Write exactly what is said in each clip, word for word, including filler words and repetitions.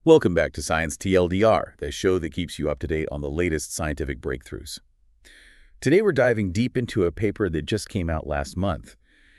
Welcome back to Science T L D R, the show that keeps you up to date on the latest scientific breakthroughs. Today we're diving deep into a paper that just came out last month,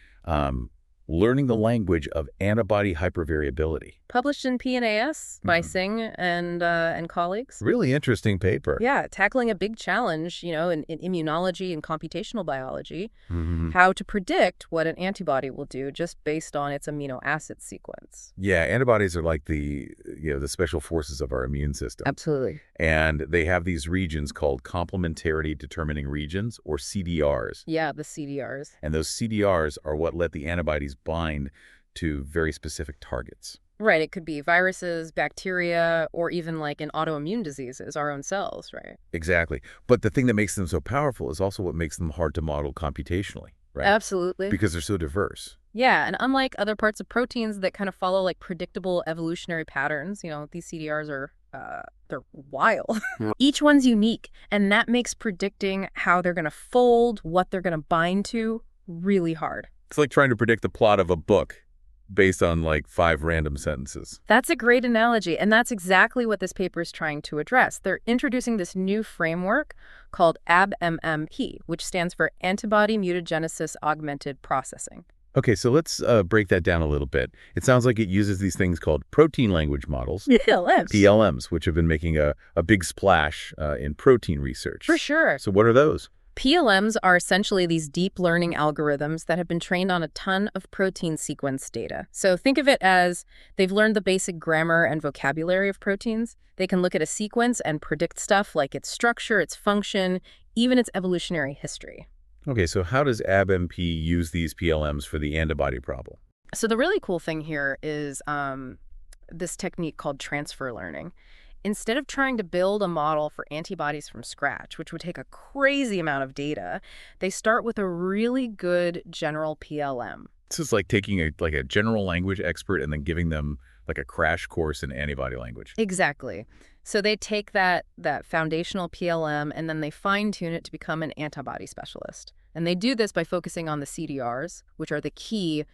um, learning the language of antibody hypervariability. Published in P N A S by Mhm. Singh and uh, and colleagues. Really interesting paper. Yeah, tackling a big challenge, you know, in, in immunology and computational biology, Mhm. how to predict what an antibody will do just based on its amino acid sequence. Yeah, antibodies are like the, you know, the special forces of our immune system. Absolutely. And they have these regions called complementarity determining regions, or C D Rs. Yeah, the C D Rs. And those C D Rs are what let the antibodies bind to very specific targets. Right, it could be viruses, bacteria, or even like in autoimmune diseases, our own cells, right? Exactly. But the thing that makes them so powerful is also what makes them hard to model computationally, right? Absolutely. Because they're so diverse. Yeah, and unlike other parts of proteins that kind of follow like predictable evolutionary patterns, you know, these C D Rs are, uh, they're wild. Each one's unique, and that makes predicting how they're going to fold, what they're going to bind to, really hard. It's like trying to predict the plot of a book based on like five random sentences. That's a great analogy, and that's exactly what this paper is trying to address. They're introducing this new framework called A B M M P, which stands for Antibody Mutagenesis Augmented Processing. Okay, so let's uh, break that down a little bit. It sounds like it uses these things called protein language models, P L Ms. P L Ms, which have been making a, a big splash uh, in protein research. For sure. So what are those? P L Ms are essentially these deep learning algorithms that have been trained on a ton of protein sequence data. So think of it as they've learned the basic grammar and vocabulary of proteins. They can look at a sequence and predict stuff like its structure, its function, even its evolutionary history. Okay, so how does A B M P use these P L Ms for the antibody problem? So the really cool thing here is um, this technique called transfer learning. Instead of trying to build a model for antibodies from scratch, which would take a crazy amount of data, they start with a really good general P L M. This is like taking a like a general language expert and then giving them like a crash course in antibody language. Exactly. So they take that that foundational P L M and then they fine-tune it to become an antibody specialist. And they do this by focusing on the C D Rs, which are the key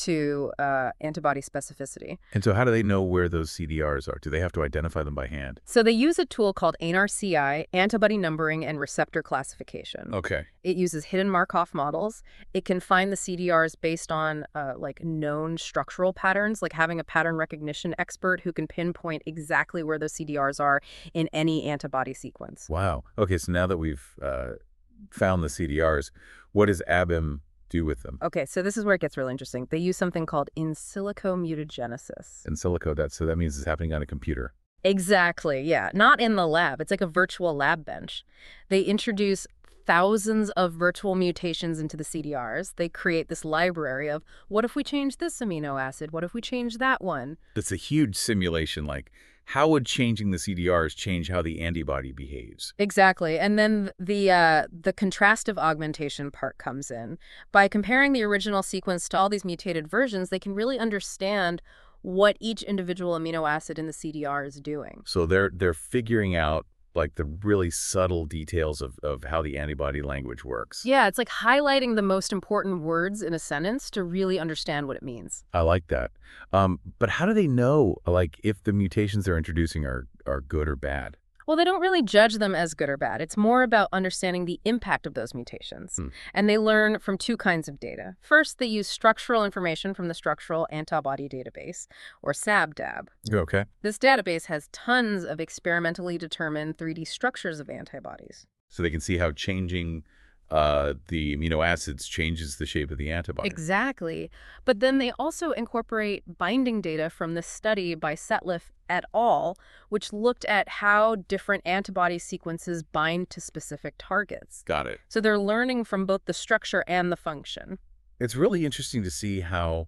to uh, antibody specificity. And so how do they know where those C D Rs are? Do they have to identify them by hand? So they use a tool called A N R C I, Antibody Numbering and Receptor Classification. Okay. It uses hidden Markov models. It can find the C D Rs based on uh, like known structural patterns, like having a pattern recognition expert who can pinpoint exactly where those C D Rs are in any antibody sequence. Wow. Okay, so now that we've uh, found the C D Rs, what does A B M do with them? Okay, so this is where it gets really interesting. They use something called in silico mutagenesis. In silico, that so that means it's happening on a computer. Exactly, yeah. Not in the lab. It's like a virtual lab bench. They introduce thousands of virtual mutations into the C D Rs. They create this library of, what if we change this amino acid? What if we change that one? That's a huge simulation. Like, how would changing the C D Rs change how the antibody behaves? Exactly. And then the uh, the contrastive augmentation part comes in. By comparing the original sequence to all these mutated versions, they can really understand what each individual amino acid in the C D R is doing. So they're they're figuring out like the really subtle details of, of how the antibody language works. Yeah, it's like highlighting the most important words in a sentence to really understand what it means. I like that. Um, but how do they know, like, if the mutations they're introducing are, are good or bad? Well, they don't really judge them as good or bad. It's more about understanding the impact of those mutations. Hmm. And they learn from two kinds of data. First, they use structural information from the Structural Antibody Database, or SABDAB. Okay. This database has tons of experimentally determined three D structures of antibodies. So they can see how changing uh, the amino acids changes the shape of the antibody. Exactly. But then they also incorporate binding data from this study by Setliff et al., which looked at how different antibody sequences bind to specific targets. Got it. So they're learning from both the structure and the function. It's really interesting to see how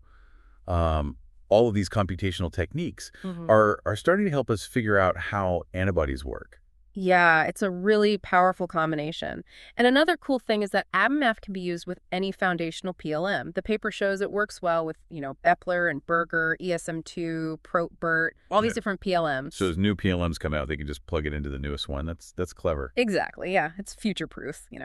um, all of these computational techniques Mhm. are, are starting to help us figure out how antibodies work. Yeah, it's a really powerful combination. And another cool thing is that A B M F can be used with any foundational P L M. The paper shows it works well with, you know, Epler and Berger, E S M two, ProteBERT, all these Yeah. different P L Ms. So as new P L Ms come out, they can just plug it into the newest one. That's that's clever. Exactly, yeah. It's future-proof, you know.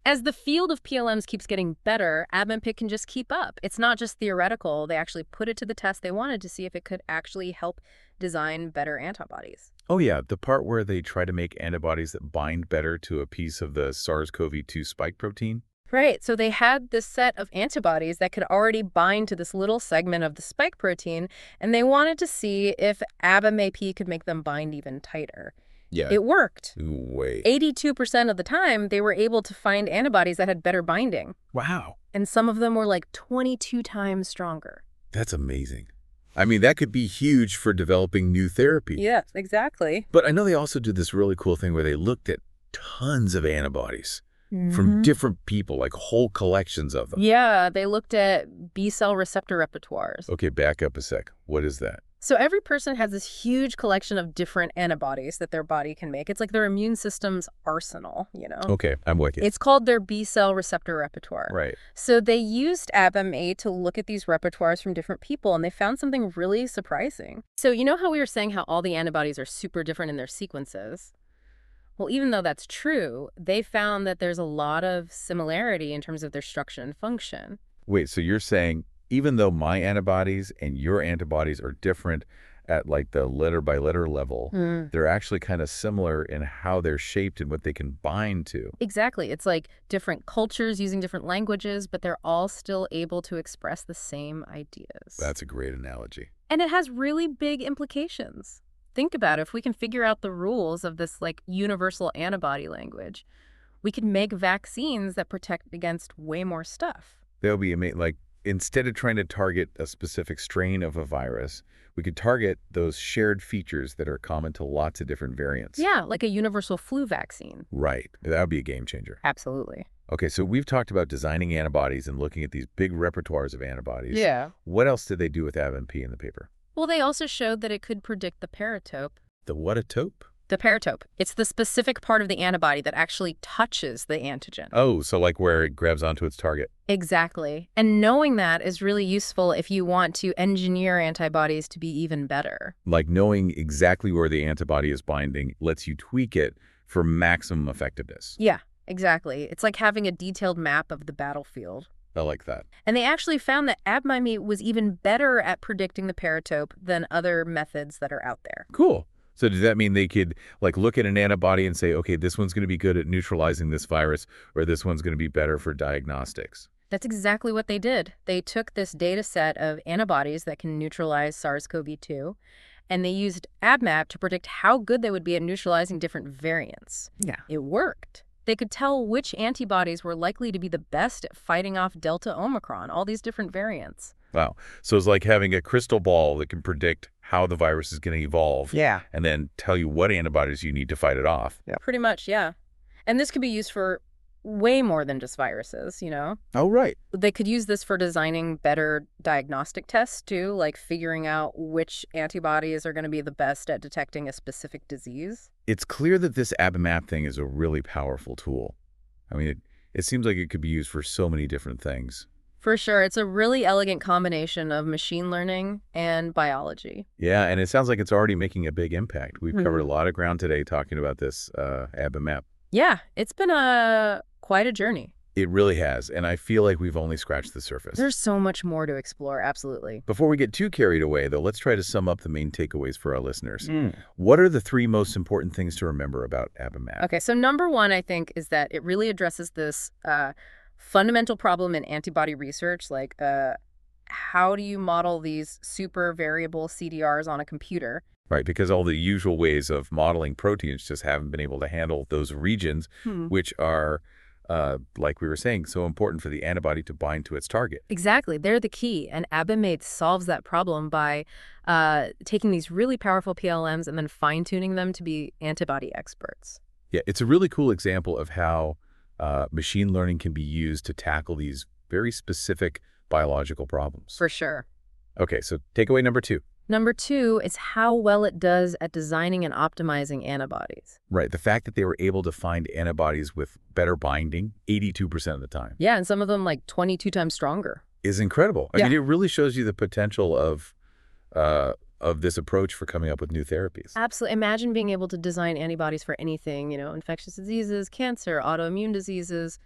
As the field of P L Ms keeps getting better, ADMET can just keep up. It's not just theoretical. They actually put it to the test they wanted to see if it could actually help design better antibodies. Oh, yeah, the part where they try to make antibodies that bind better to a piece of the SARS CoV two spike protein? Right, so they had this set of antibodies that could already bind to this little segment of the spike protein, and they wanted to see if ABMAP could make them bind even tighter. Yeah. It worked. Wait. eighty-two percent of the time, they were able to find antibodies that had better binding. Wow. And some of them were like twenty-two times stronger. That's amazing. I mean, that could be huge for developing new therapy. Yes, exactly. But I know they also did this really cool thing where they looked at tons of antibodies Mm-hmm. from different people, like whole collections of them. Yeah, they looked at B-cell receptor repertoires. Okay, back up a sec. What is that? So every person has this huge collection of different antibodies that their body can make. It's like their immune system's arsenal, you know? Okay, I'm with you. It's called their B-cell receptor repertoire. Right. So they used ABMA to look at these repertoires from different people, and they found something really surprising. So you know how we were saying how all the antibodies are super different in their sequences? Well, even though that's true, they found that there's a lot of similarity in terms of their structure and function. Wait, so you're saying even though my antibodies and your antibodies are different at like the letter by letter level, Mm. they're actually kind of similar in how they're shaped and what they can bind to. Exactly. It's like different cultures using different languages, but they're all still able to express the same ideas. That's a great analogy. And it has really big implications. Think about it. If we can figure out the rules of this like universal antibody language, we can make vaccines that protect against way more stuff. They'll be ama- like, instead of trying to target a specific strain of a virus, we could target those shared features that are common to lots of different variants. Yeah, like a universal flu vaccine. Right. That would be a game changer. Absolutely. Okay, so we've talked about designing antibodies and looking at these big repertoires of antibodies. Yeah. What else did they do with A B M P in the paper? Well, they also showed that it could predict the paratope. The what a tope? The paratope. It's the specific part of the antibody that actually touches the antigen. Oh, so like where it grabs onto its target. Exactly. And knowing that is really useful if you want to engineer antibodies to be even better. Like knowing exactly where the antibody is binding lets you tweak it for maximum effectiveness. Yeah, exactly. It's like having a detailed map of the battlefield. I like that. And they actually found that ABMAP was even better at predicting the paratope than other methods that are out there. Cool. So does that mean they could like look at an antibody and say, okay, this one's going to be good at neutralizing this virus, or this one's going to be better for diagnostics? That's exactly what they did. They took this data set of antibodies that can neutralize SARS CoV two, and they used ABMAP to predict how good they would be at neutralizing different variants. Yeah. It worked. They could tell which antibodies were likely to be the best at fighting off Delta Omicron, all these different variants. Wow. So it's like having a crystal ball that can predict how the virus is going to evolve. Yeah. And then tell you what antibodies you need to fight it off. Yeah. Pretty much, yeah. And this could be used for way more than just viruses, you know? Oh, right. They could use this for designing better diagnostic tests, too, like figuring out which antibodies are going to be the best at detecting a specific disease. It's clear that this A B M A P thing is a really powerful tool. I mean, it, it seems like it could be used for so many different things. For sure. It's a really elegant combination of machine learning and biology. Yeah, and it sounds like it's already making a big impact. We've Mhm. covered a lot of ground today talking about this uh, A B M A P. Yeah, it's been a quite a journey. It really has, and I feel like we've only scratched the surface. There's so much more to explore, absolutely. Before we get too carried away, though, let's try to sum up the main takeaways for our listeners. Mm. What are the three most important things to remember about A B M A P? Okay, so number one, I think, is that it really addresses this uh, fundamental problem in antibody research, like uh, how do you model these super variable C D Rs on a computer? Right, because all the usual ways of modeling proteins just haven't been able to handle those regions, Hmm. which are, uh, like we were saying, so important for the antibody to bind to its target. Exactly, they're the key, and ABMAP solves that problem by uh, taking these really powerful P L Ms and then fine-tuning them to be antibody experts. Yeah, it's a really cool example of how uh, machine learning can be used to tackle these very specific biological problems. For sure. Okay, so takeaway number two. Number two is how well it does at designing and optimizing antibodies. Right, the fact that they were able to find antibodies with better binding eighty-two percent of the time Yeah, and some of them like twenty-two times stronger. is incredible. I Yeah. mean, it really shows you the potential of uh, of this approach for coming up with new therapies. Absolutely. Imagine being able to design antibodies for anything, you know, infectious diseases, cancer, autoimmune diseases.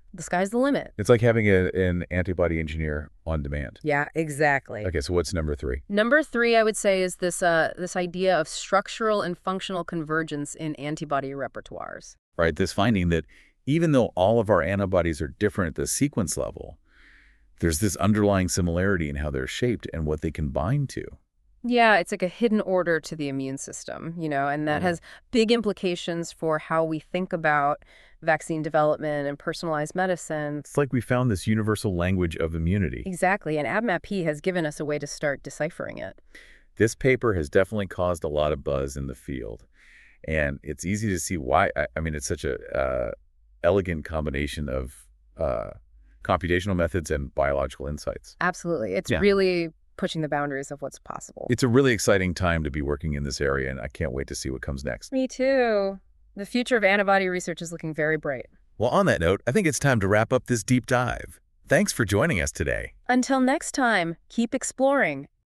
The sky's the limit. It's like having a, an antibody engineer on demand. Yeah, exactly. Okay, so what's number three? Number three, I would say, is this uh, this idea of structural and functional convergence in antibody repertoires. Right, this finding that even though all of our antibodies are different at the sequence level, there's this underlying similarity in how they're shaped and what they can bind to. Yeah, it's like a hidden order to the immune system, you know, and that Yeah. has big implications for how we think about vaccine development and personalized medicine. It's like we found this universal language of immunity. Exactly, and ABMAP has given us a way to start deciphering it. This paper has definitely caused a lot of buzz in the field, and it's easy to see why. I, I mean, it's such a uh, elegant combination of uh, computational methods and biological insights. Absolutely. It's Yeah. really pushing the boundaries of what's possible. It's a really exciting time to be working in this area, and I can't wait to see what comes next. Me too. The future of antibody research is looking very bright. Well, on that note, I think it's time to wrap up this deep dive. Thanks for joining us today. Until next time, keep exploring